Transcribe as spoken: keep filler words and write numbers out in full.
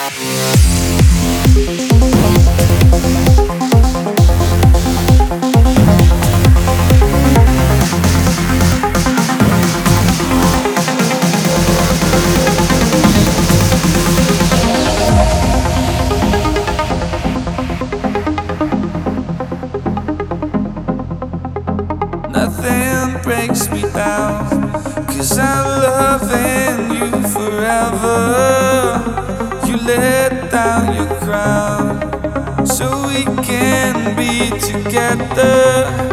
Nothing breaks me down, 'cause I'm loving you forever. You let down your crown so we can be together.